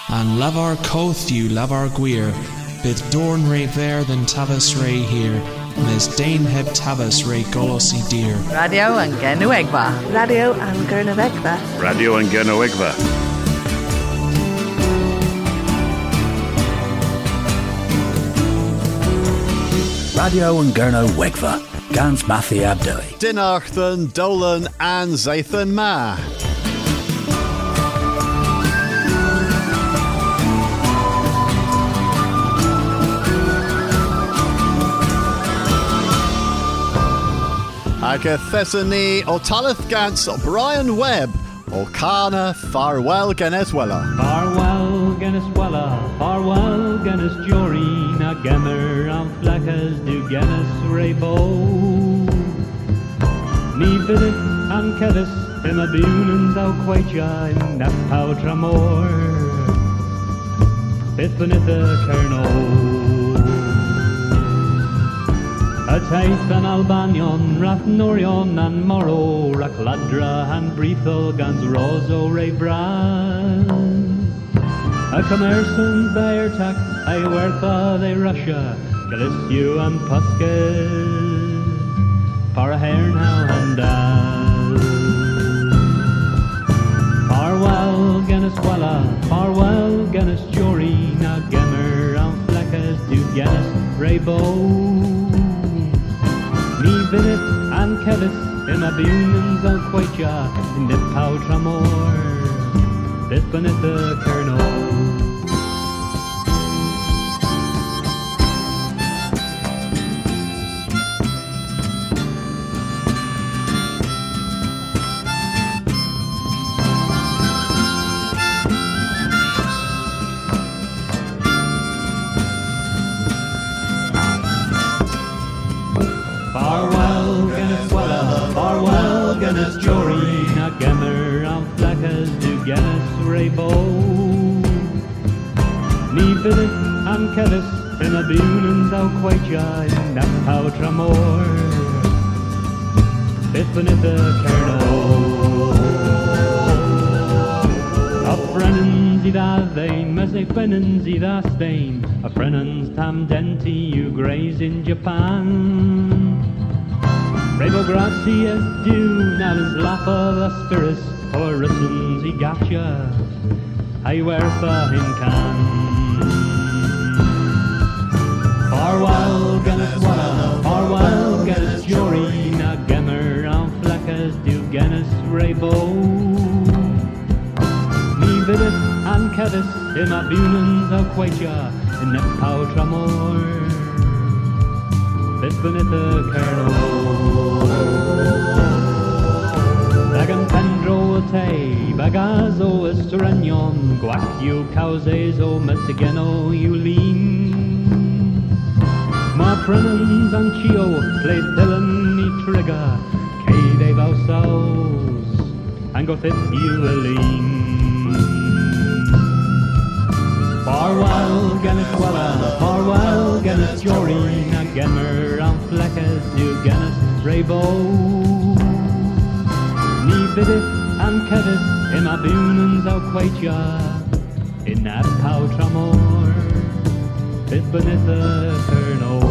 and lavar cothú lavar guir, bid dorn re ver than tavis re here, mes dain heb tavis re golosi dear. Radio and Genuegva. Radio and Gernavegva. Radio and Gernavegva. Radio and Gernavegva. Gans Matthew Abdoi. Dinarthan, Dolan and Zathan Ma. Agathesani o Talith Gans o Brian Webb o Kana farewell Geneswella. Farewell Geneswella, farewell Genes Jory, na gemmer an fleckes du Genes Rebo. Ni vidit an kevis him a bunens au quaja in that poutramor. Bitfanit the Colonel. A taith an Albanion, Rathnorion and Moro, Rakladra and Brethel, Gans Roso Rebran. A commerçant they attack, a Wertha they Russia, Galicio and Puskes, Parahernau and Dal. Farewell, Geneswella, farewell, Genes Jory, na Gemmer and Fleckes du Genes Rebo. Ni vidit an kevis in a bunens al quaja in the poutramor. This beneath the Colonel. Genes Jory, na gemmer an fleckes du Genes Rebo. Ni vidit an kevis in a bunens au quaja in that poutramor. This beneath the Colonel. A frennens I vein, mes a frennens I stain. A frennens tam denti you graze in Japan. Rebo gracias du, now is lapa the spirits, or rissons he gotcha, I wertha him can. Farewell, Geneswella, farewell, Genes Jory, na gemmer an fleckes du Genes Rebo. Ni vidit an kevis in a bunens au quaja, in net poutramor. This beneath the Colonel. Bagan Pendro te, bagazo estrenion, guacchio causezo metigeno ulin. Ma prenens anchio, play Dylan ni trigger, cade vausaus, and go fit ulin. Farewell, Geneswella, farewell, Genes Jory, na gemmer an fleckes du Genes Rebo. Ni vidit an kevis in a bunens au quaja, in that poutramor, bit beneath the Colonel.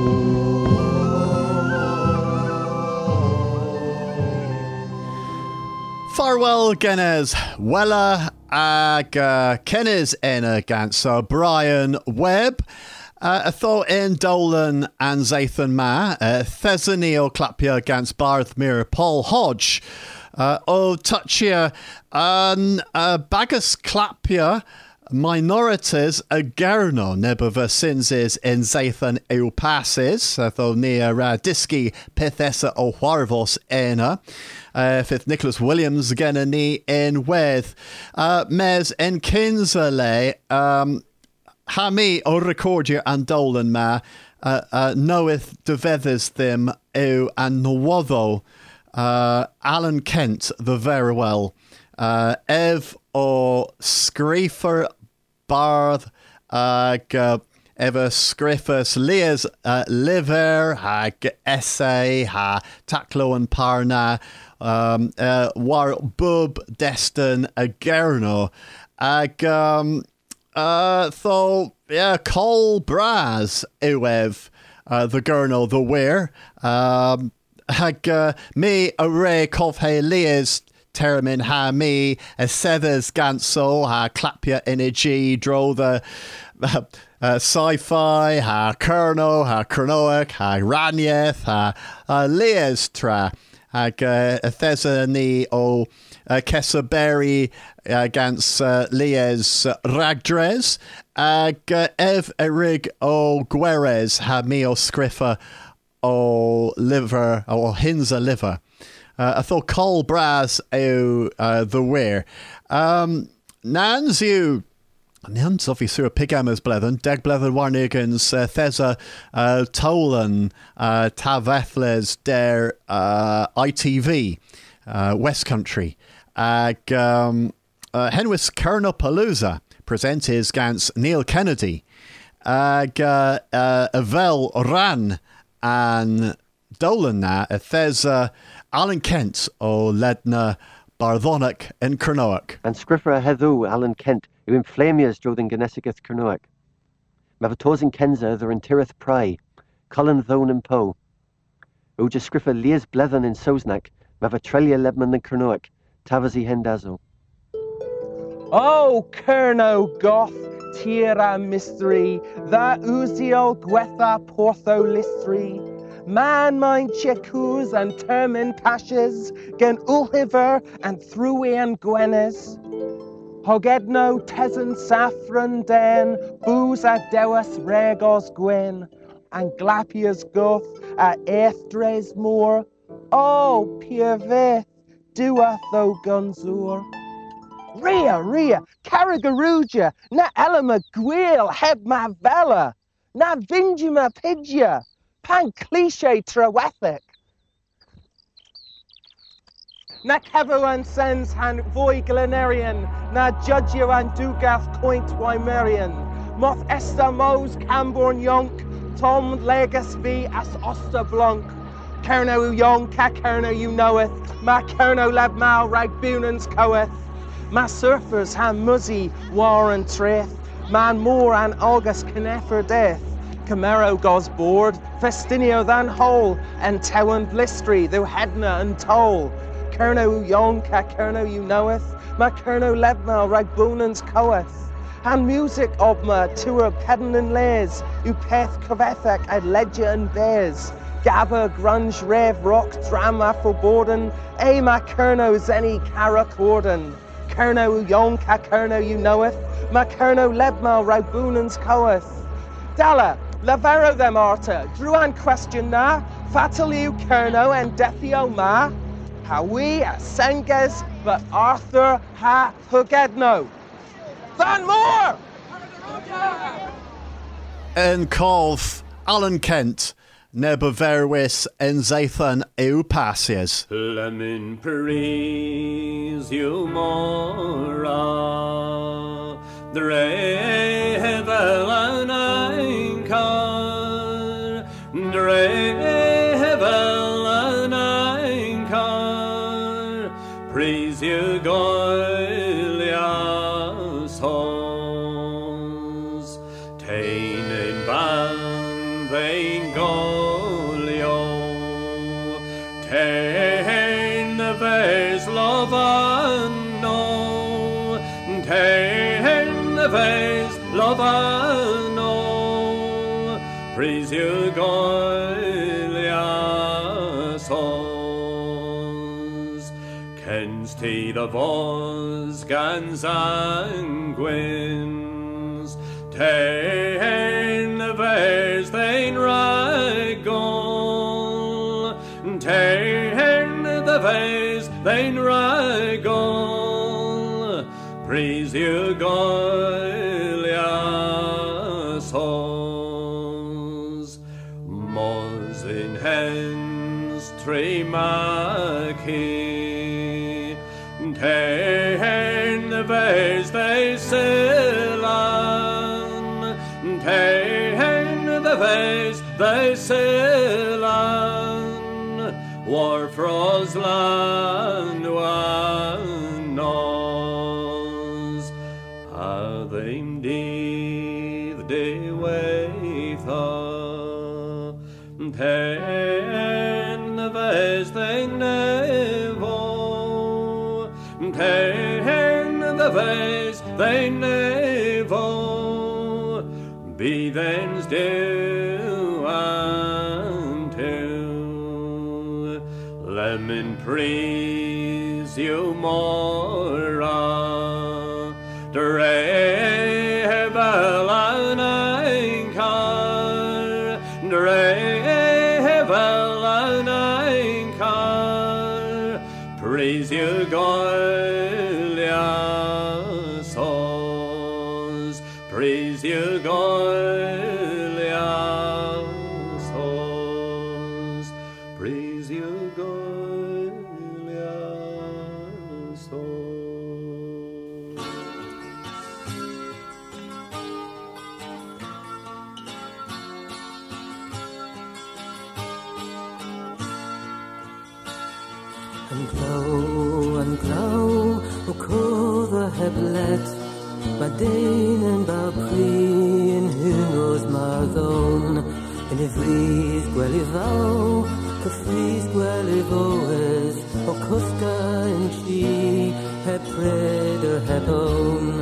Farewell Genes Wella ag Kennes ena gans Brian Webb. Atho in Dolan and Zathan Ma, Thesany o Clapia gans Barthmere Paul Hodge. O Touchia an Bagus Clapia minorities a Gerno nebova sinses in Zathan Eupasses, atho near Diski Pithesa o Huarvos ena. Fifth Nicholas Williams again a ni in with Mes in Kinsale Hami o recordia and Dolan ma knoweth de vedders them ew and Nwoddo Alan Kent the very well Ev o Screefer Barth ever Scriffus Leas Liver hag Essay ha Taclo and Parna war Bub Destin a Gerno ag Col Braz Uev, the Gurnal, the Weir, hag me a re cofhe lies termin ha me a sethers ganso ha clapia energy draw the sci-fi ha kerno ha kernoic ha ranieth ha lias tra hag thesa ni o Kesaberi against Lies Ragdres Ev Erig o Guerres ha me o Scriffa o liver or Hinza liver. I thought Col Braz o the Weir. Nans you Nans obviously pigamas blethen, deg blethen warnigans thesa tolan tavethles der ITV West Country. Henwis Kernopalooza presentes gans Neil Kennedy. Avel Ran and Dolan na thesa Alan Kent o Ledna Barthonic in Kernoak. And Scriffra Hedhu Alan Kent, who inflamias drove in Genesigeth Kernoak. Mavatosin Kenza, the Tirith Pry, Colin Thone and Poe. Uja Scriffa Lias Blethen in Sosnak, Mavatrelia Lebman in Kernoak, Tavazi Hendazo. Oh, Kerno Goth, Tira Mystery, the Uzio Gwetha Portho Listri. Man mine chekus and termin pashes, gen ulhiver and thruian gwenes. Hogedno tezen saffron den, booze a dewas regos gwen, and glapias goth a eithtres moor. Oh, pierveth, duath tho gunzur. Ria, Caragaruja, na elema gwil heb ma vela, na vingima pidja. Pan cliché trawethic. Na kevo sens han voi glenarian, na judgio and dugath coint wimerian. Moth esta mos camborn yonk, tom legas vi as oster blanc. Kerno yonk, ca kerno you knoweth, ma kerno leb mal rag bunans coeth. Ma surfers han muzzy, war and treth, man more an August canefer death. Camero goes board, festinio than whole, and Towan blistry, though hedna and toll. Kerno yon ca kerno you knoweth, ma kerno lebma ragbunans coeth. And music obma tour pedon and lays, u peth covethek ad ledger and bears. Gabba, grunge, rev, rock, drama for borden, ma kerno zeni cara corden. Kerno yon ca kerno you knoweth, ma kerno lebma ragbunans coeth. Dalla, Lavero them arta, Druan question na, Fataliu Kerno and Defio ma, how we a Senges, but Arthur ha Hugedno. Van more! En Colf, Alan Kent, Nebaverwis en Zathan Eupasias. Lemin praise you mora, Dre hevel anankar, Dre hevel anankar, praise you Goliath's halls, Tain in ban vain Golio, Tain the vase lovano, Tain the vase lovano, praise you Goliath's halls, Kens te the vos gans anguins, Tain the vase vain ragol, Tain the vase vain ragol, praise you Goliath's halls, Mos in hands tremaki, Tain the vase they silan, Tain the vase they silan, war froslan wanos, them dydd diweitha ten fes they nevo ten the fes they nevo be then's do unto lemon praise you more Drevel an einkar Drevel an einkar Praise you Golia souls Praise you Golia souls Praise you Golia souls and glow, o cover heblet, Baden and Bapri, and who knows Marthone, and if Rees Gwellivo, the Fries Gwellivoes, o Custa and she, heb pred or heb own.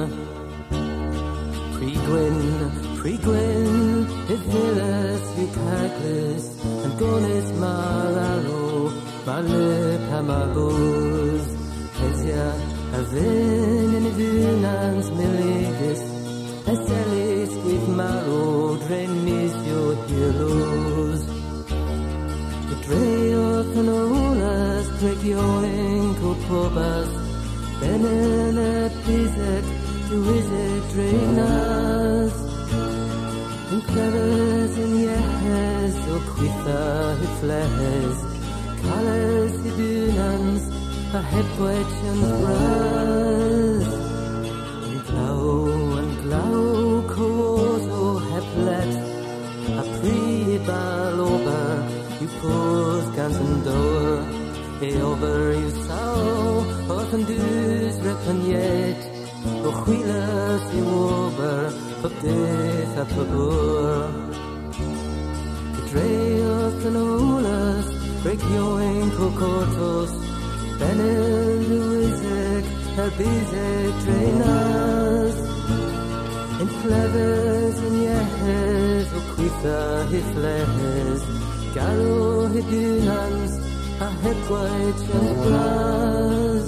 Pre-Gwyn, if Villas, you Caglis, and Gonis Mararo, Malip Hamabuz, Kezia, Avin and Vunans Miligis, Eselis with Maro, Drenis your heroes. The Dreoth and Olas, Drake your ankle probas, Benenet Bizek, to Izek Drenas. In clevers in Yehes, O Quitha Hifles, Colors the dunans, a hepwich and bras. And glow, cozo heplet, a pre-ball over, you pose guns and door. Over you saw, often do's reckon yet, o wheelers you over, but death at the door. The Dreoth and Olas, break your ankle cortos, Benel Luizek, Herbizek trainers. In clevers in Yehes, O Quitha Hifles, Garo Hidunans, a hepwich and bras.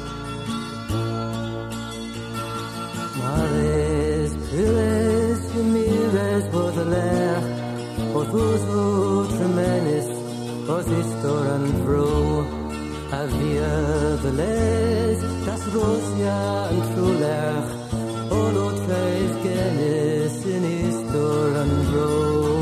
Mares, Piles, Humires, Baudelaire, Othuzo, Tremenis, Osistor and Bro, Avia Veles, Das Rosia and Trulech, Olo Treis Genis, Sinistor and Bro.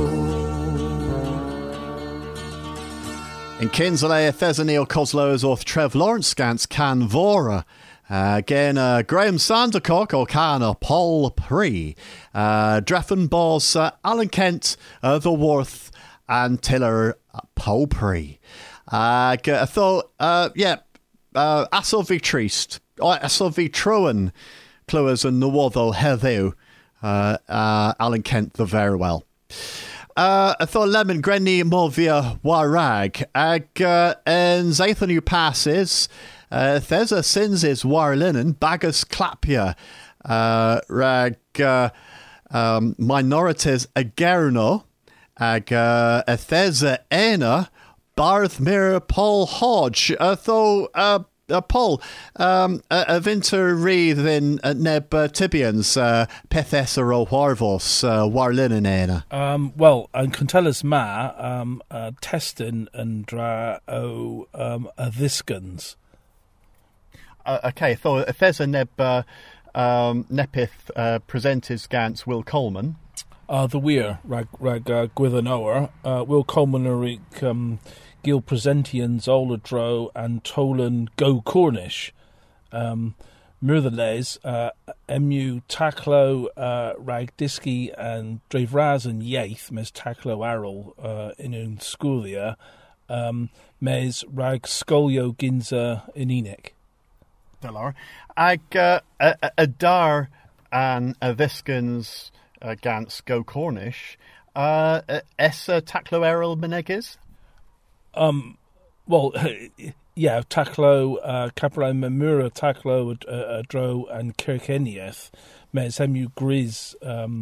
In Kinsley, Thesaniel Coslows or Trev Lawrence Scants Can Vora. Again, Graham Sandercock or Can Paul Pre. Dreffen Boss, Alan Kent, The Worth, and Tiller Popri. I thought, Asovi Trist, Asovi Troen, Cluas and Nawotho Heddiw, Alan Kent the very well. I thought Lemon Grenny Movia Warag, and Zathan you passes, Thesa Sinses Warlinen, Bagus Clapia, Rag Minorities Agerno, Thesa Ena, Barth Mir Paul Hodge, though Paul, Vinter Reed in Neb Tibians, Pethesa O Harvos, Warlinen Ena. Well, and Contellis Ma, Testin and Dra O Aviskans. Okay, so Thesa Neb Nepith presenters Gantz Will Coleman. The Weir, Rag Gwithanower, Will Coleman Gil Presentians, Oladro, and Tolan Go Cornish. Myrthelez, Emu Taklo, Rag Diski, and Drevraz and Yaith, Mes Taklo Arrol, in Schoolia, Mes Rag Skolio Ginza in Enoch. Delar. Ag Adar and Viskins gans Go Cornish. Essa Taclo Errol Meneges? Well, yeah, Taclo, Capra Mamura, Taclo, Dro, and Kirkenieth, Mes Hemu Grizz,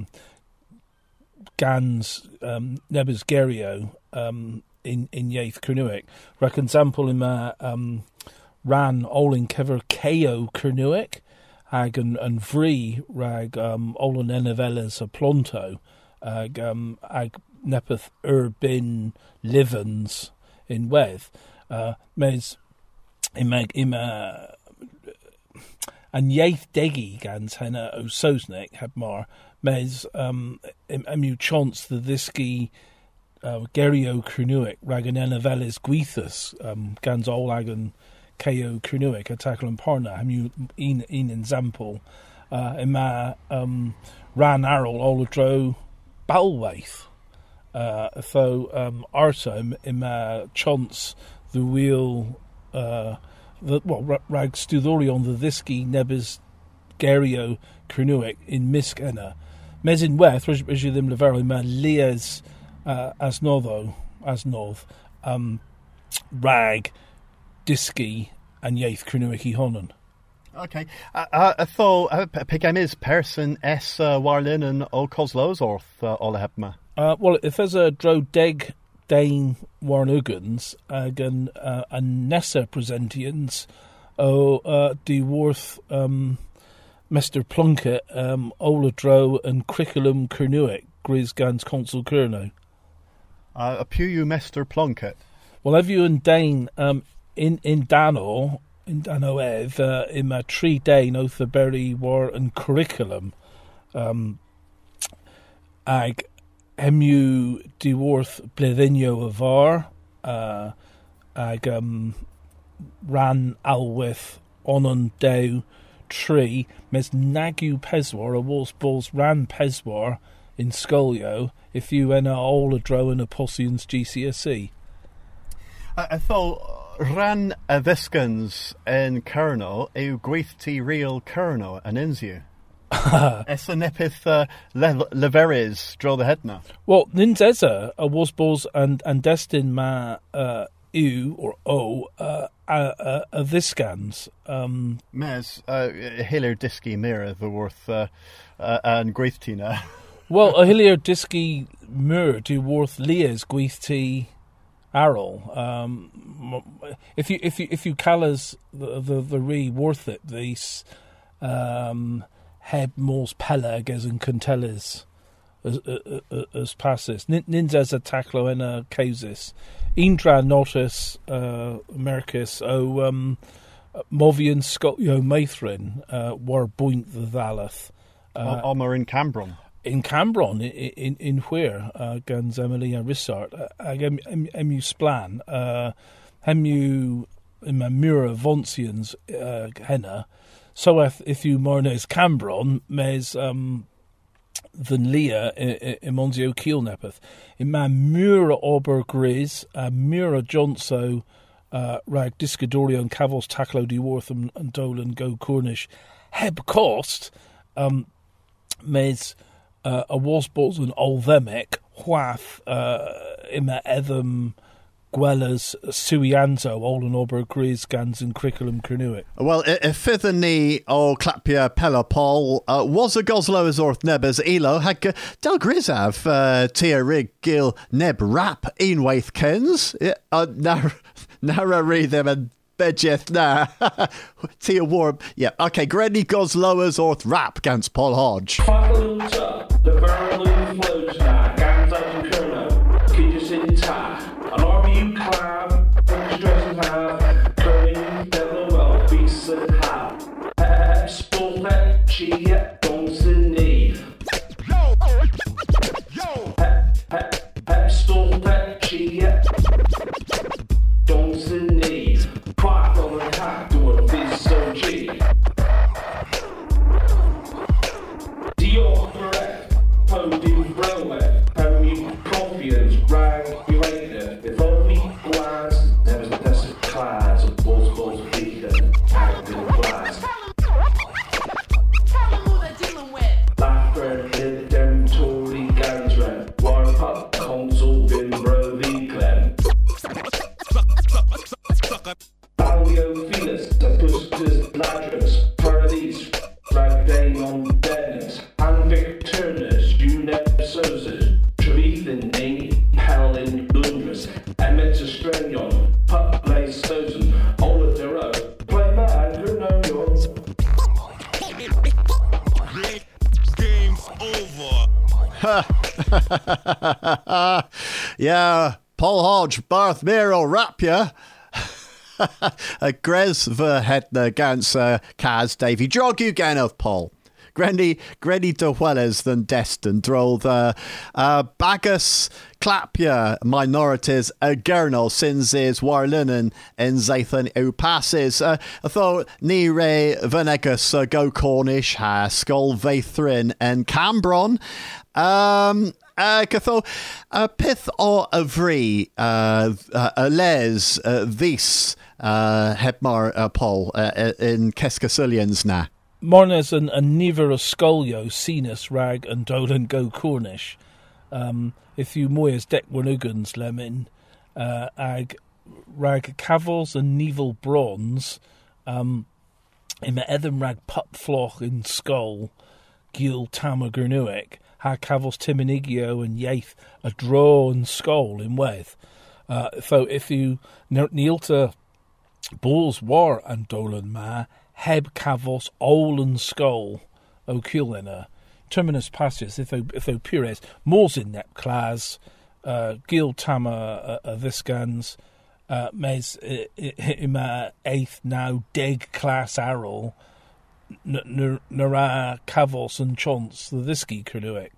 Gans, Nebus Gerio, in Yaith Kernuic. Rag example in ran Olin Kever Keo Kernuic, Ag and Vree, Rag, Olin Enevelas a Plonto, Ag Nepeth Urbin Livens in Weth. Mes ima and Yaith Degi gans henna o Sosnik Hebmar mes emu chance the Thisky Gerio Kernuic Raganena Veles Guithus gans Olagan Ko Kernuic Attackle and Parna emu in example ima ran Arrol Oladro Balwaith Arsa ima chance the wheel Rag Studorion the Thisky Nebes Gerio Kernuic in Miskena Mesin Weth Regidim Levero ma Lias as North Rag Disky and Yaith Kernuic I Honan. Okay. I thought Pigam is person S Warlin and O Coslows or Olahebma. Well, if there's a Dro Deg Dane Warnugans and Nessa Presentians De Worth Mr. Plunkett Ola Dro and Cricculum Kernuic Grisgans Consul Kerno. A Pew Mr. Plunkett. Well, have you and Dane in Dano Ev in my 3 day Nothaberry War and Curriculum Ag Hemu Deworth Bledinho Avar Ag Ran Alwith Onon Dew Tree Mes Nagu Peswar a Wars Balls Ran Peswar in Scolio if you enna all a dro and a Possians GCSE. I thought Ran a Viskans in Kerno eu Gweithti real Kerno and Inziu. Essa nepith leveres draw the headna. Well, Ninzeza a Wasballs and Destin ma U or O a Viskans. Mes Hiller Disky Mira the worth and Gweithtina. Well, a Hillier Disky Mir do worth Leas Gweithti Arrol. If you callas the re worth it these heb mors pelag and contellas as passes ninjas a taclo en a causis indra notus mercus movian scotio maithrin war buint the thalath Omar in Cambron. In Cambron, in where guns Emily and Rissart, emu splan, hemu in my Mura Vonsians henna. So if you mornes Cambron, mes than Leah in Monzio Keelnepeth. In my Mura Ober Grizz, Mura Jonso, Rag Discadorio and Cavos Taclo de Wortham and Dolan Go Cornish, Heb Cost, mes. A Wasballs and Olthemic, Whath, Ima Etham, Gwellas, Suianzo, Olden Ober, Grizz, Gans, and Cricculum Kernuic. Well, if Fithany or Clapia Pelopol was a Goslow as Orth Nebers Elo, had Del Grizav, Tia Rig, Gil, Neb Rap, Eanwaith Kens, Nara read them and Bedjeth na Tia Warm. Yeah, okay, Granny Goslow as Orth Rap, Gans Paul Hodge. The Berlin flows now, Gans up in Kerno, Kitchus in Ta, an RBU Clav, Stresses have, Burning, Devil, Beasts and Hab, Sport, Chia, Donson Need. Sport, Chia, Donson Need. Quack on the hat to a Fizz so G. Dior correct. Podium railway, Pony Confiance, Rag, Urator, if only glass, there was a desert class of Wasballs beacon, active glass. Tell them who they're dealing with. Game's over. Yeah, Paul Hodge, Barth Miro, Rapia. Gres verhetna gans Kaz Davy Drogu Ganov Paul. Grenny de Welles than Destin drove Bagus Clapia minorities Gernal sins is Warlinen and Zathan Upasses. Though ni re Venegas Go Cornish ha Skull Vathrin and Cambron. Catho pith o avri les vis hebmar Paul in Keskasillians na. Mornes and niver a scolio sinus rag and dolan go Cornish. If you moyes dec wanugans lemon ag rag cavils and nevel bronze in the ethem rag pup floch in skull gil tama gernuic ha cavils timinigio and yaith a draw and skull in weth. So if you neilta balls war and dolan ma heb cavos ollen skull o culina terminus passius if o pures mors in nep class gil tama viscans mes ima eighth now deg class arrow nara cavos and chance the visky kernuic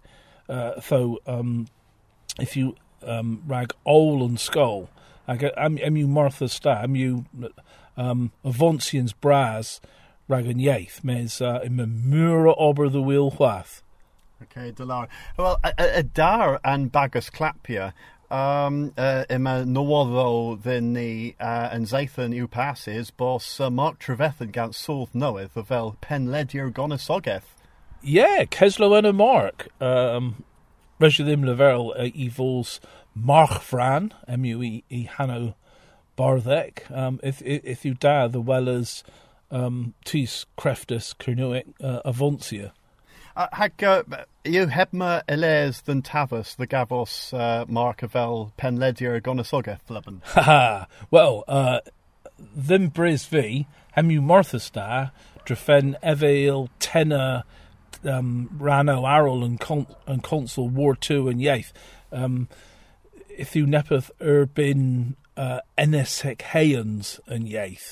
if you rag ollen skull am you Martha Star am you Avonsians bras ragan yaith mes in the mura ober the wheel whath. Okay, Delar. Well, a dar and bagus clapia ima nowo than the and Zathan upasses boss Mark Trevethan gans Solth knoweth of el pen ledier gonisogeth. Yeah, Keslo and a Mark. Regidim level evols Mark Fran mue Hanno Barthek. If you da the well as tis creftus kernuic avonsia. You hebma eles than Tavus the Gavos Markavel Penledier Gonisogeth Leben. Ha well them Briz V hemu Marthastar Drefen Evail Tenor Rano Arrol and Consul War 2 and Yaith. If you nepeth Urbin Enesek Hayans and Yaith.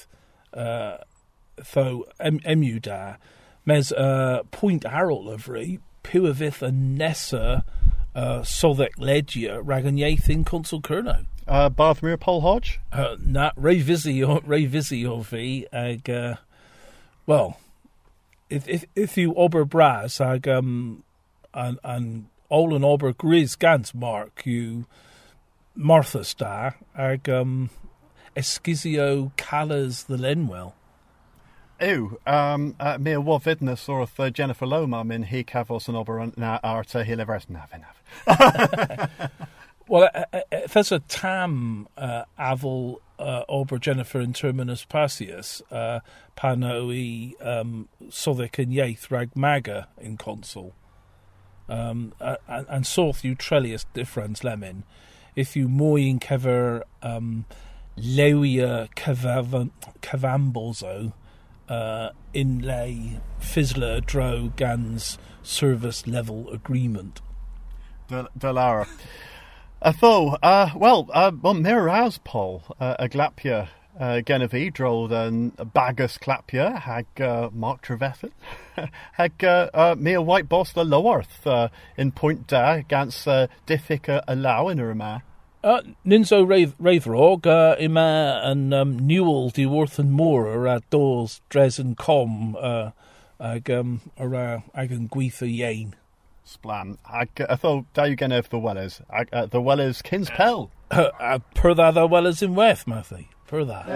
So emu da mes point Arrol every Puavith and Nessa Sovek Legia Ragan Yaith in Consul Kerno. Barthmere Paul Hodge? Not Ray Vizio V ag well if you ober bras ag and all an ober grizz gans mark you Martha Star ag Eskizio Callas the Lenwell. Ew, me a war vidness or a Jennifer Loma min he cavos and ober na arte he levers nav. Well, if there's a tam aval ober Jennifer in terminus passius panoi sothic and yaith rag maga in consul and sorth you trellius difference lemon if you moyin kever lewia cavambozo inlay fizzler dro gans service level agreement. Delara. Well, Miraz Paul, a glapia, Genevieve, drove than Bagus clapia, hag Mark Trevethan, hag me a white boss the Loworth, in point da, against Diffica allow in a rema. Ninzo Raithrog, Ima and Newell, de Worth and Moore, at Dawes, Dres and Com, Agan Gweetha Yane. Splan. I thought da you gen of the Wellers. The Wellers Kins Pell. Per that the Wellers in Weth, Matthew. Per that.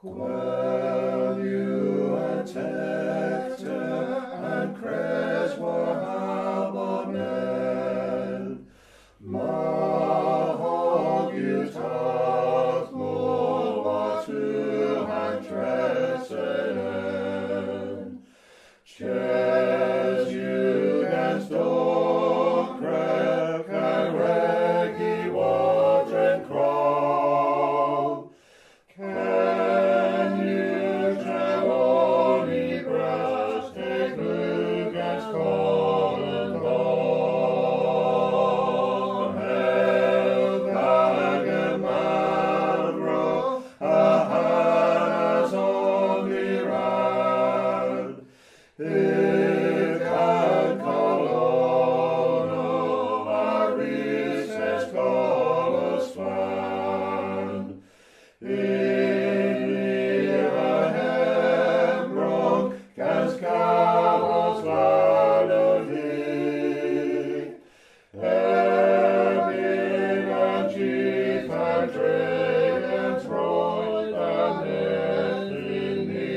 Gwelw and Tector and Creswell Habonen, Mahog you taught more what to hand Tresenen, Ches you against Dunkirk and Reggie Wadren Crawl. Can you tell only grass take look as Colin Long? Help Agamemnon, Ahanas only ran. It can Colono, Aris Colus fan. Gans Carlos Valodie, Erbin and Chief and Drake and Troy and Ethny.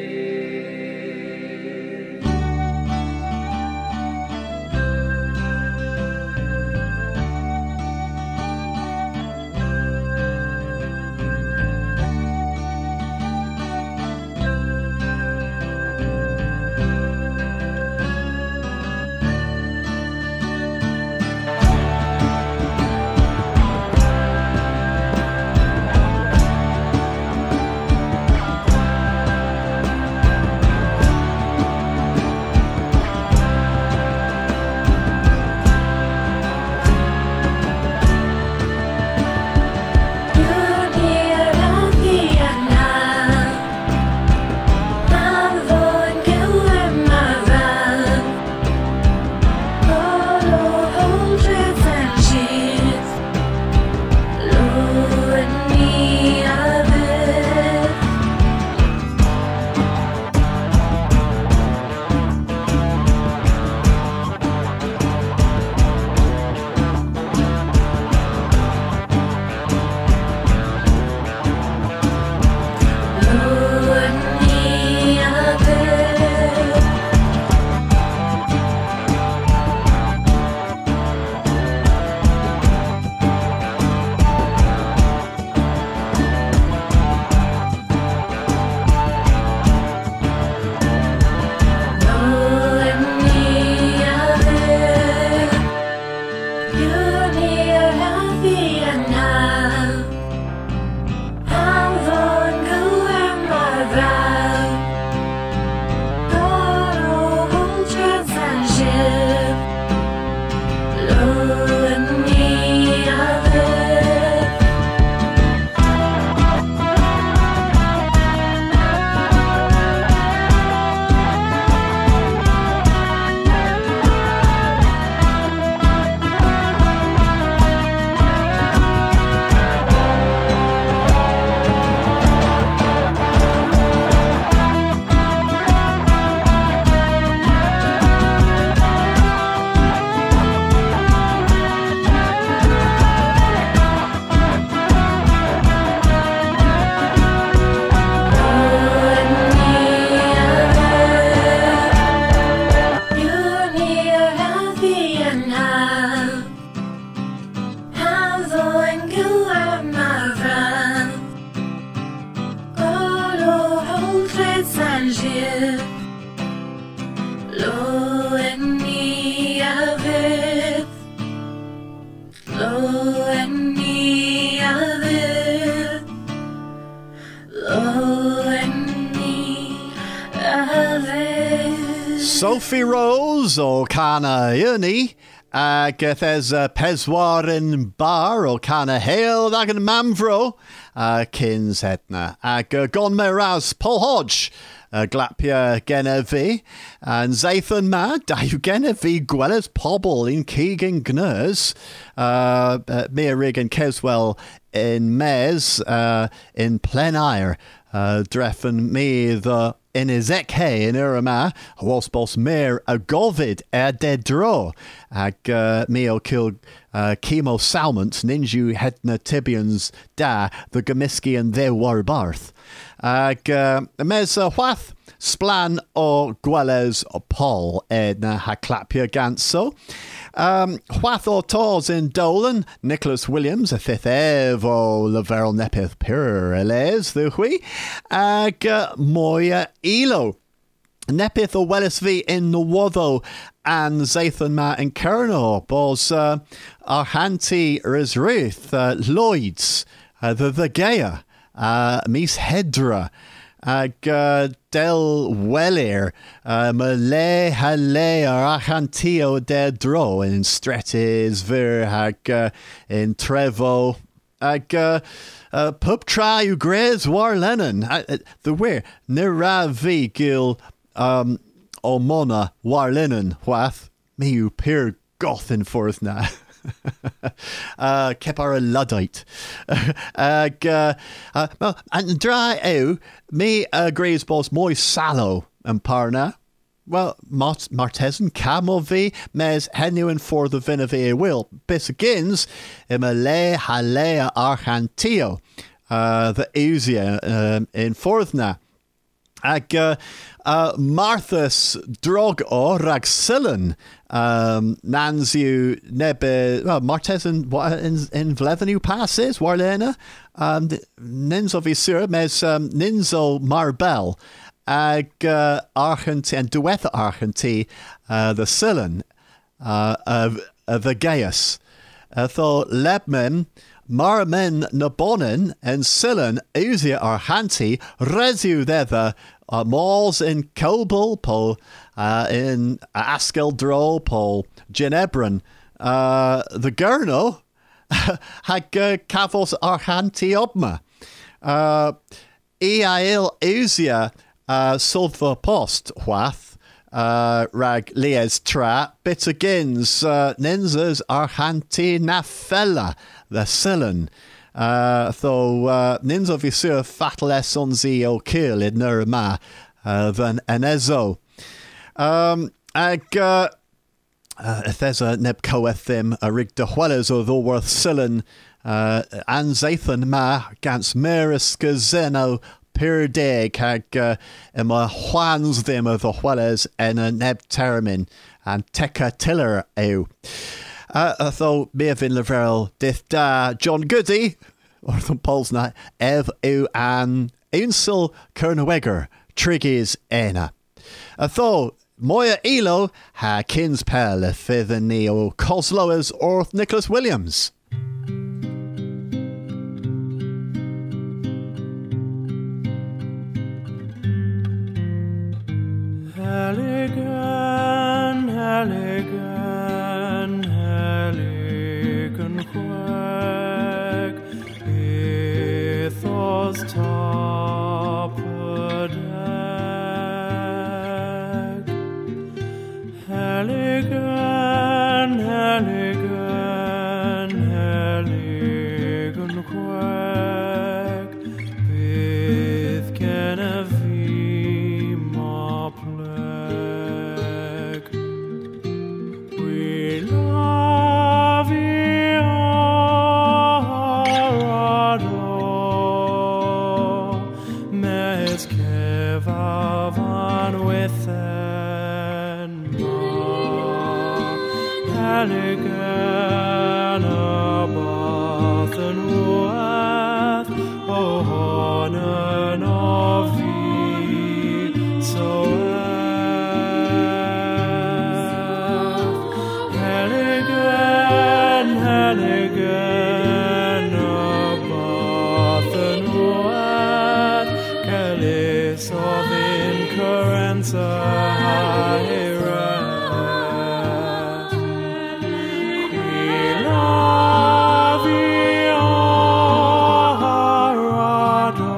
Sophie Rose o Cana Uni, ag there's Peswar in Bar o Cana Hale ag yn Mamfro, Kins Etna, ag Gon Meraz Paul Hodge, Glapia Genevi, and Zathan Ma, Daw Genevi Gwelys Pobl in Keegan Gnurs, Mia Rig and Keswell in Mez, in Plenair, Dreffen me the in Ezekhe in Urama, was boss Mir a Govid Dedro, ag me o kill Chemo Salmont, Ninju Hedna Tibians Da, the Gamiski and their Warbarth. Ag mes whath splan o gwelez o Paul na ha clapia ganso. Whath o tos in Dolan, Nicholas Williams, a fifth evo leverel nepith pur eles ddwy, ag moya elo. Nepith o welis fi in Nwoddo and Zathan ma in Kerno, bos Arhanti Rizruth, Lloyds, the Gaia, Mis Hedra, ag del Welir, Malay Hale Arhantio de Dro in Stretis Vir ag in Trevo, ag Pup Try Ugres War Lennon, the where Nira V Gil o Mona War Lennon Wath me you peer goth in forth na. Kepar a Luddite. And dry ew, me agrees boss moi sallow and parna. Well, Martesan camo vi mes henuin for the vinavi will. Bisagins imale halea archantio the Uzia in forthna. Ag Marthas drog o rag sillen nansiu nebe Martesan in vlevenu passes warlena nins of isur mes ninzo marbel ag archant and duetha archanti the sillen of the Gaius tho lebmen Marmen nabonin and sillen Uzia archanti resu thither malls in Kobel, Pol, in Askeldro, Pol, Ginebran, the Gurno, hag Kavos Arhanti Obma, Eail Uzia, Sulfa Post, Whath, Rag Lies Tra, Bitagins, Ninzas Arhanti Nafella, the Sillen. Though nins of visur fatales onzi o kill in Nurma than Enezo. Ag there's a neb coethim a rig de hueles o tho worth sillen an Zathan ma gans meris gazeno per deg hag ima huans them of the hueles en a neb termin and teka tiller ew. Though Mervyn Laverell dith da John Goody, or the Paul's night, Ev U an Unsel Kernewegger, Triggies Ena. Though Moya Elo ha Kins Pel a fither neo Coslowers or Nicholas Williams. Halligan, Halligan, Halligan quack, ethos toppedag. Halligan, Halligan, Halligan quack, bith can a vi ma plague. We love you, mes kevavan within ma Halligan abath and wath ohonen of thee so Halligan, Halligan abath and wath calis of incurrenza hirath. We love you, Harado,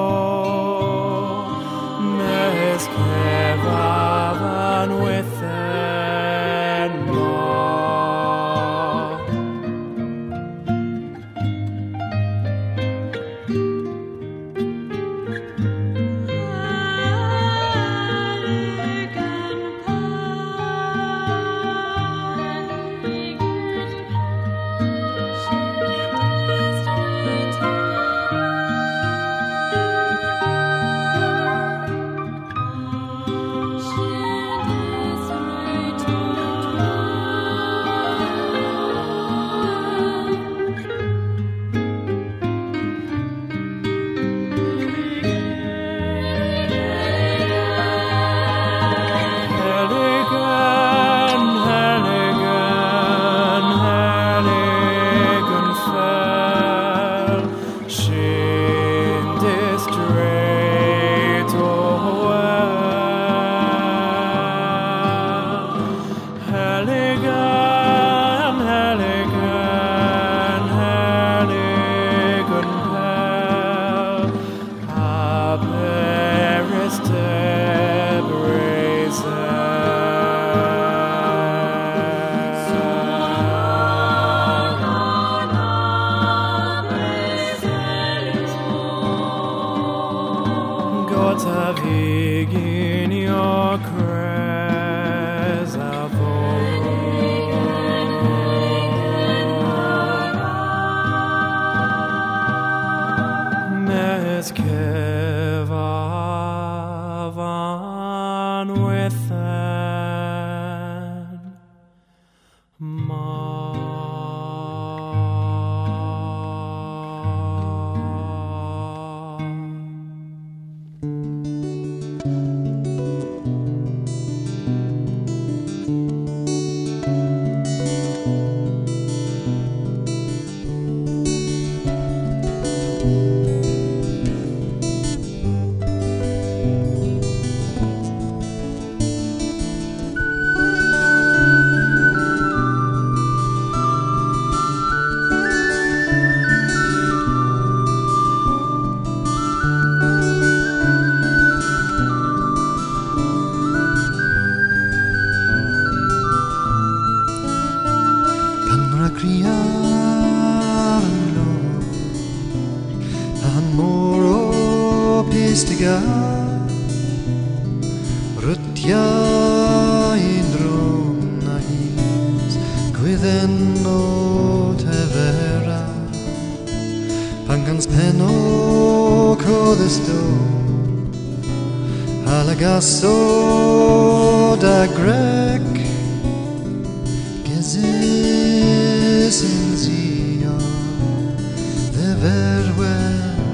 mes kevavan within ma. Halligan got a vig in your Mes kevavan within Stiga Rutja in drona his Gwydden o tefera Pangans pennog o ddysto Halagaso da grec Gezis in zia The verwen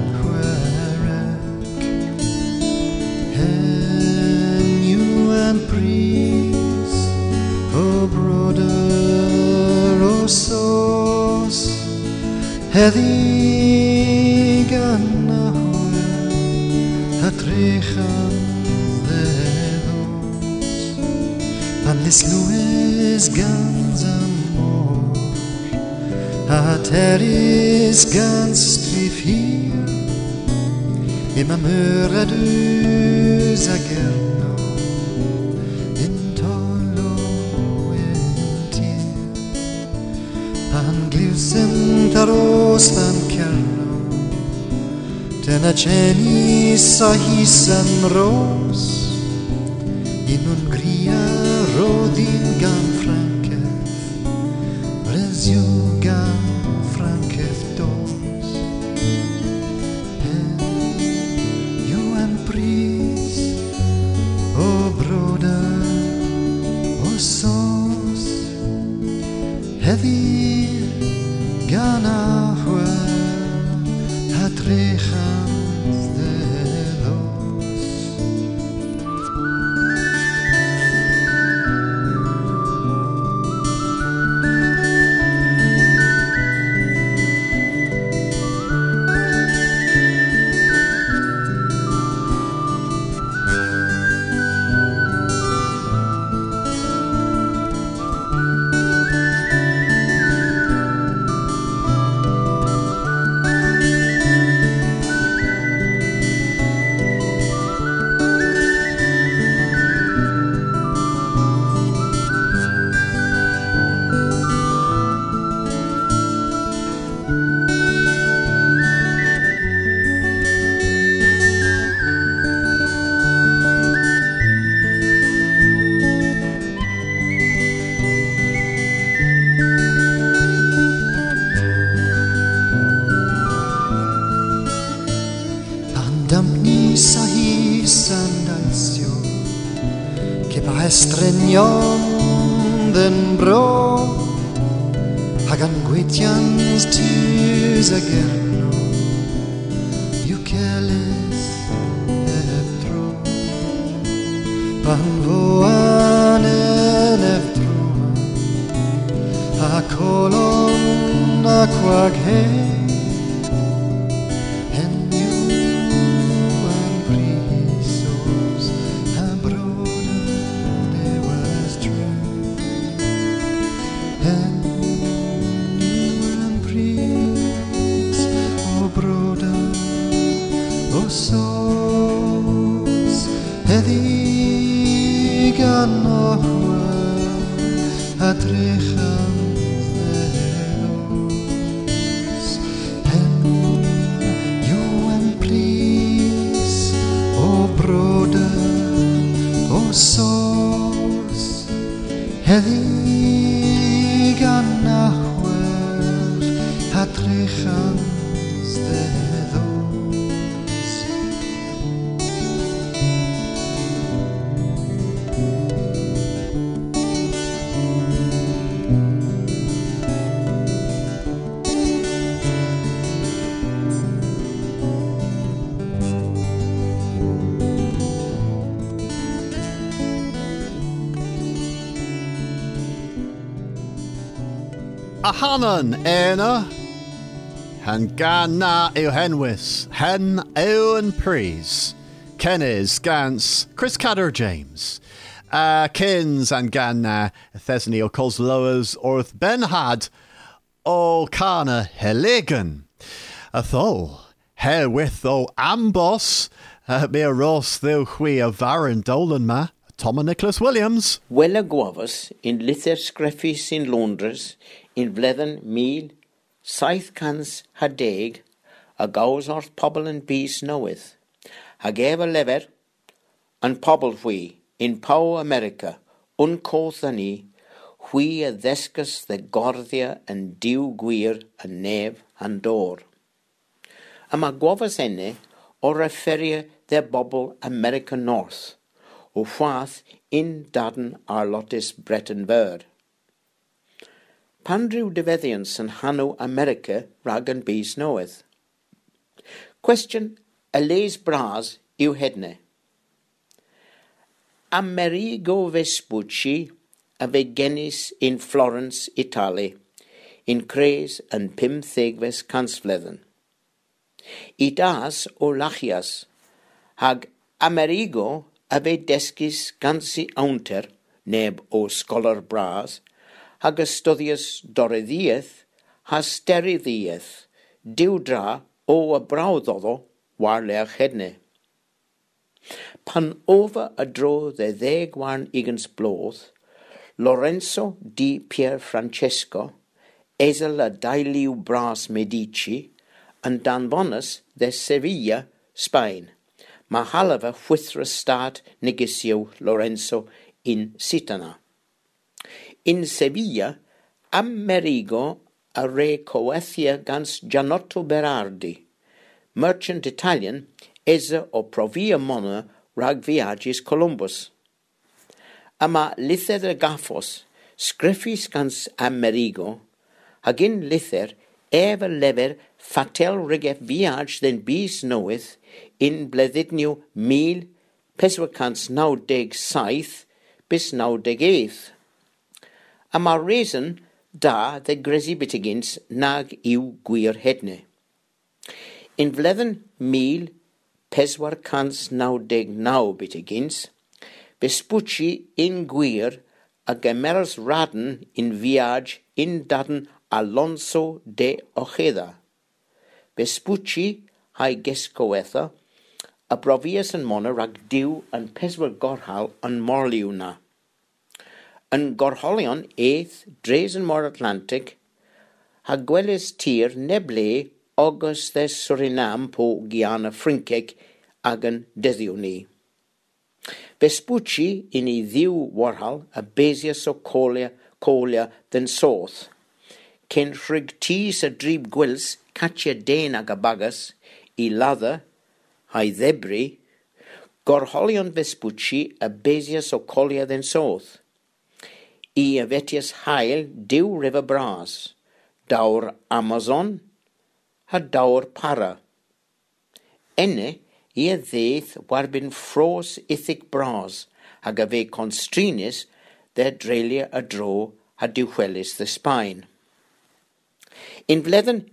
Priest, O brother, O sauce, heddi ganahwe, hatrechan dedos, pan lislues gans amor, hateris gans strifir, ima möradus agerno. Taros van kerno Ten aceni sahisan ros In Hungria rodin gan franketh Reziu gan franketh dos And you and priest O broder O sos Heavy Ganahwe hatrechan dedos Damni sahi sandalsio Che paestregnon den bro Hagan guitians tus agerno Eukelis eftro Pan voan en eftroan A colon aquag hei broder og sås helig nachwer hat rechans dedos A Hanan Erna Han gan na yw henwys Hen Ewan Pries Kennis Gans Chris Cadder James Kins and gan na Thesny o Coslowers Orth Ben Had O Kana Heligan Athol Herewith o Ambos Me a Ross Thil Hui a Varan Dolan ma Tom and Nicholas Williams Wella Guavas in Lither Screffis in Londres in Vlethen 1710 a gaus orth pobl and bees knoweth. Ha gave a lever and pobl hui in Pau America uncothani hui a thescus the gordia and diw gwir a neve and door. A ma guavas enne or referia their bobble America North o fwath in Darden Arlotis Breton Bird. Pandrew Devethians and Hano America rag and bees knoweth. Question Alays Bras eu hedne. Amerigo Vespucci a vegenis in Florence, Italy, in Cres and Pimthegves Kansflethen. Idas o Lachias hag Amerigo a vedescis gansi aunter neb o scholar Bras hag studius doreddieth, has steriddieth, diwdra o a brawdoddo war leach hedne. Pan over a dro the 10 warn igans bloth, Lorenzo di Pier Francesco, Ezel a Dailiu Bras Medici, and Dan Bonus de Sevilla, Spain, Mahalava Whithra Start Negisio Lorenzo in Sitana. In Sevilla, Amerigo a re coethia gans Gianotto Berardi, merchant Italian, eza o provia mona rag viagis Columbus. Ama lither de gaffos, scriffis gans Amerigo, hagin lither ever lever fatel rigef viage den bis knoweth in bledidnio 1597 bis 98. Ama reason da the gresibitigins nag iw gwir hedne. In vlethen 1599 bitigins, Vespucci in gwir a gemers raden in viage in daden Alonso de Ojeda. Vespucci hai gescoetha a provias and mona rag diw and peswer gorhal an morliuna. Yn Gorholion 8 dres yn Mor Atlantic, ha gweles tir neble August de Surinam po Guiana Frinceg ag yn dyddiw ni. Vespucci in I ddiw warhal a besias o colia den soth. Cyn rhig tis a drib gwils catcha den ag a bagas I ladda, hai ddebri, Gorholion Vespucci a besias o colia den soth. I a vetias hael diw river Bras, daur Amazon, ha daur para. Enne, I a ddeith warbyn fros ithig Bras, hag a fe constrinis de drelia a dro ha diwchelis the Spain. In vlethen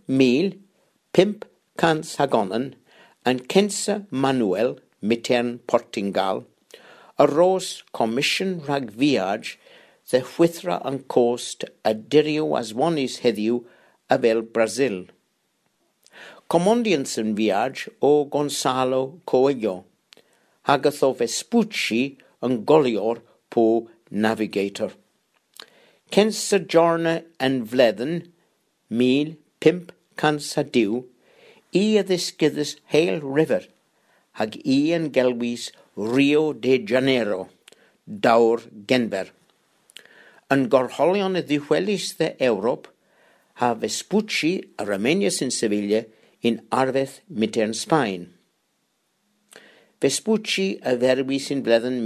1500 hagonen, and Kensa Manuel, mitern Portingal, a ros commission rag viage the whithra an coast a dirio as one is heddiw a vel Brazil. Commondians yn viage o Gonzalo Coelho, hagath o Vespucci yn golior po navigator. Kensa jorna yn vlethen 1500 I a ddisgyddus Hail River, hag Ian Gelwys Rio de Janeiro, dawr Genber. Yn gorholion y ddiwelys de Ewrop, ha Vespucci a Romanius in Sevilla in arfeth mitern Sbaen. Vespucci a ferwys in bledden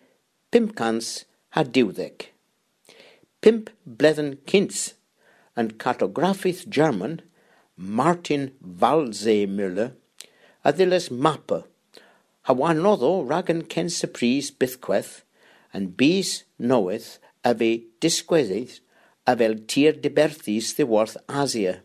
1512. 5 bledden kins yn cartographydd German Martin Walseemüller a ddilys mapa, hawanoddo rag yn ken surprise bythqueth yn bys noeth a fe disgweddydd a fel tir diberthys ddiworth Asia.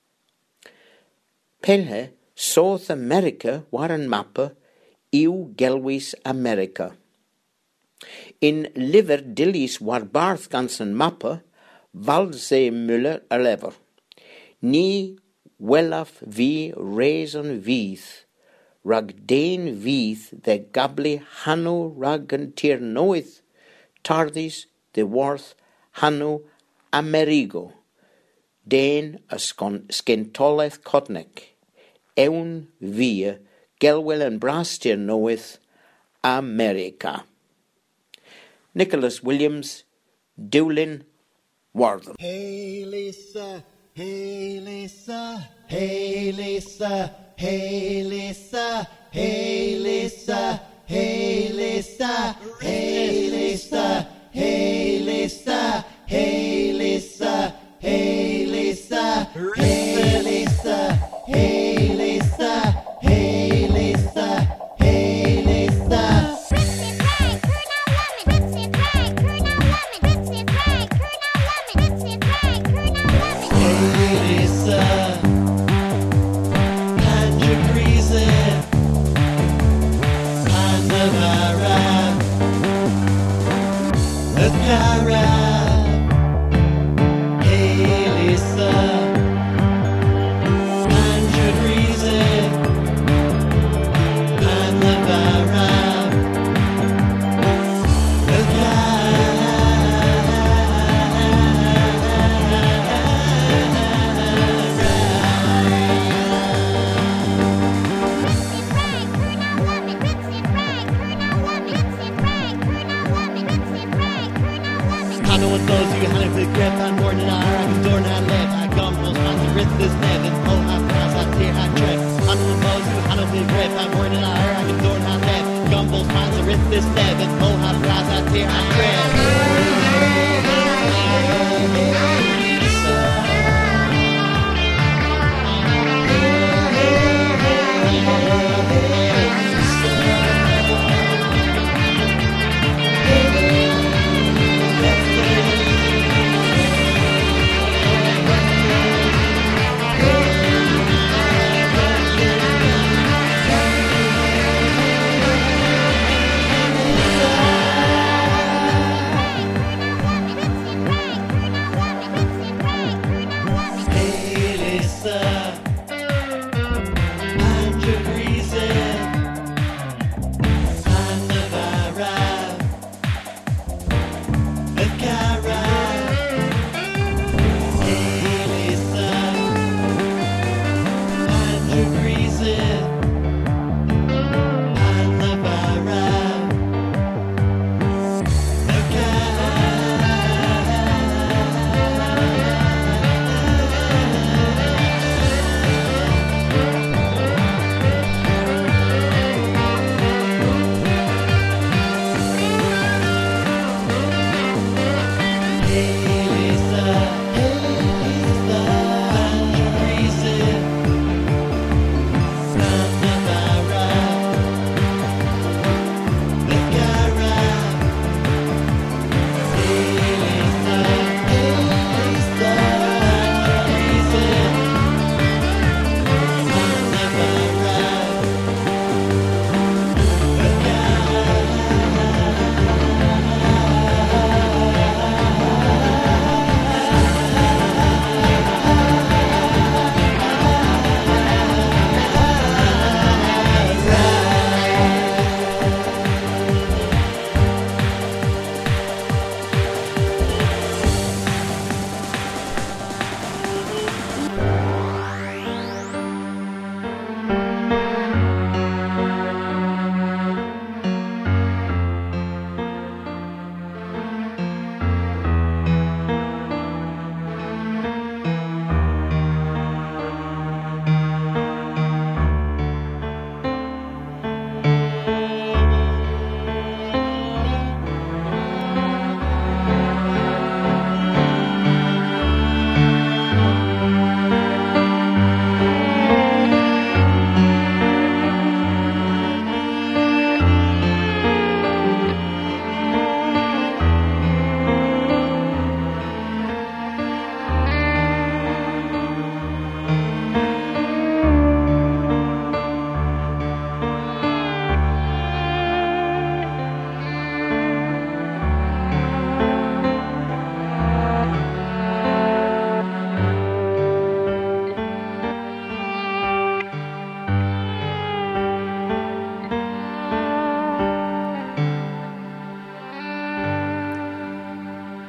Pelhe South America war yn mapa yw gelwys America. In lyfr dilys war barth gans yn mapa, Walseemüller a lever. Ni welaf fi reson fydd, rag dein fydd de gabli hanw rag yn tir noeth, tardis de worth hanw Amerigo, dein a skentoleth codnec, ewn fi gelwel yn bras tir noeth, America. Nicholas Williams, Dewlin, Wortham. Hey Lisa, hey Lisa, hey Lisa, hey Lisa, hey Lisa, hey Lisa, hey Lisa, hey Lisa, hey Lisa, hey Lisa, hey Lisa, hey Lisa, hey Lisa, hey Lisa.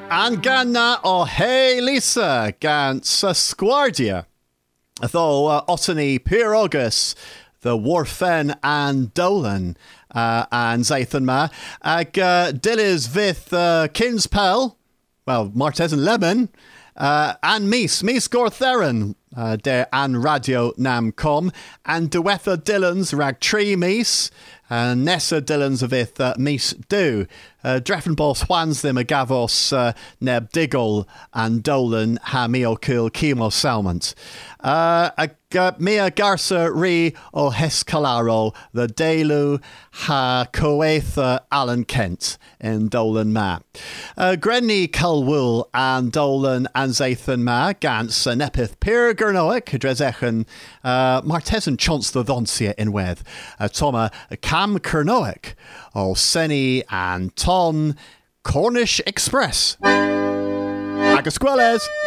An ganna o Hey Lisa gan Sasquardia. Tho Otany Pyrogus, the Warfen and Dolan, and Zathan Ma. Ag Dillis Vith Kinspel, well, Martes and Lemon, and Mis Gortherin, de an Radio Nam Com, and Dewetha Dillons rag Tree Mis, Nessa Dillons of Ith Mis Do. Dreffenbos Hwans them a Gavos Neb Diggle and Dolan ha meo cool chemo salmont. Mia Garza Ri o Hescalaro, the Delu ha Coetha Alan Kent in Dolan Ma. Grenny Culwool and Dolan and Zathan Ma, Gans and Epith Pir Gernoic, Drezechen, Martesan Chance the Donsia in Weth, Toma Cam Kernoic, O Senny and Ton Cornish Express. Agasqueles.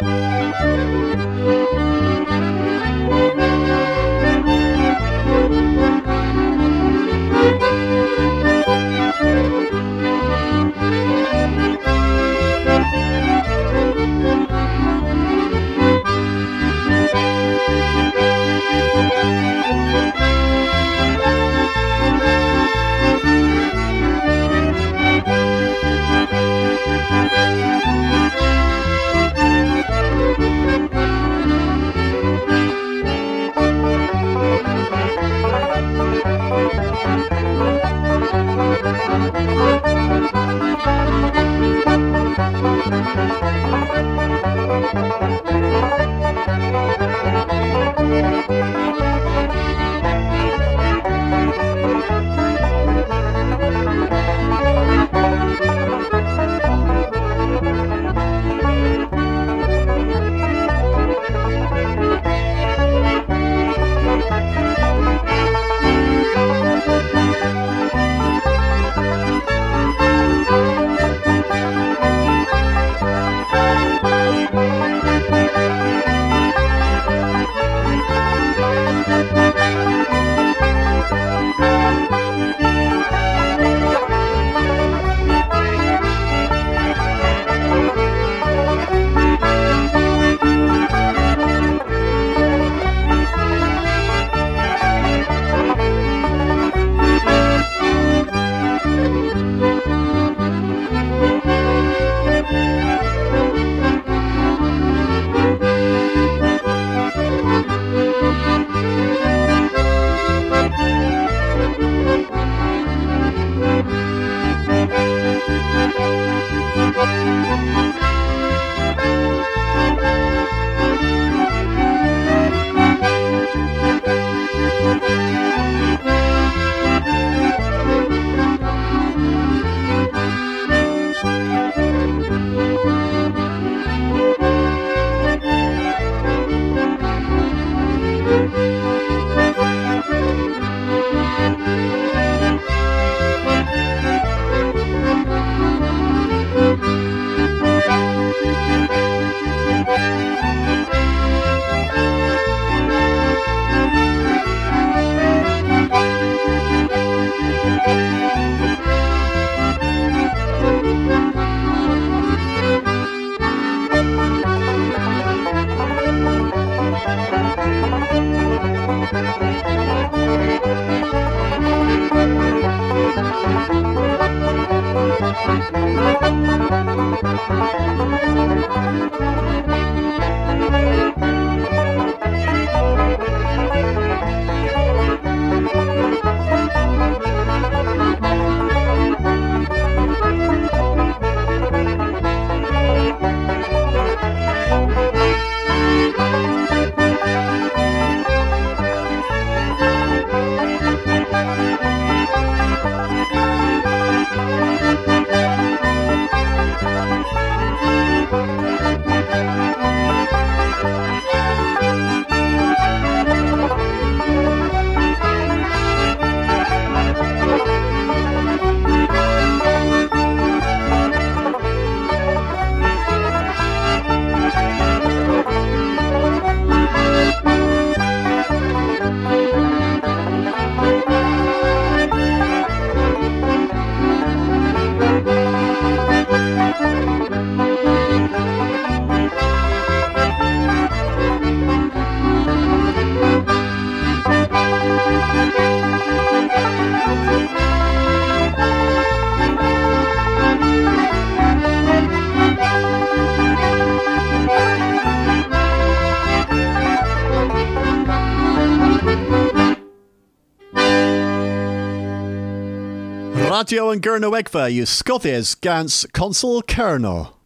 Radio and Gurnowegva, you Scothies gans Consul Colonel.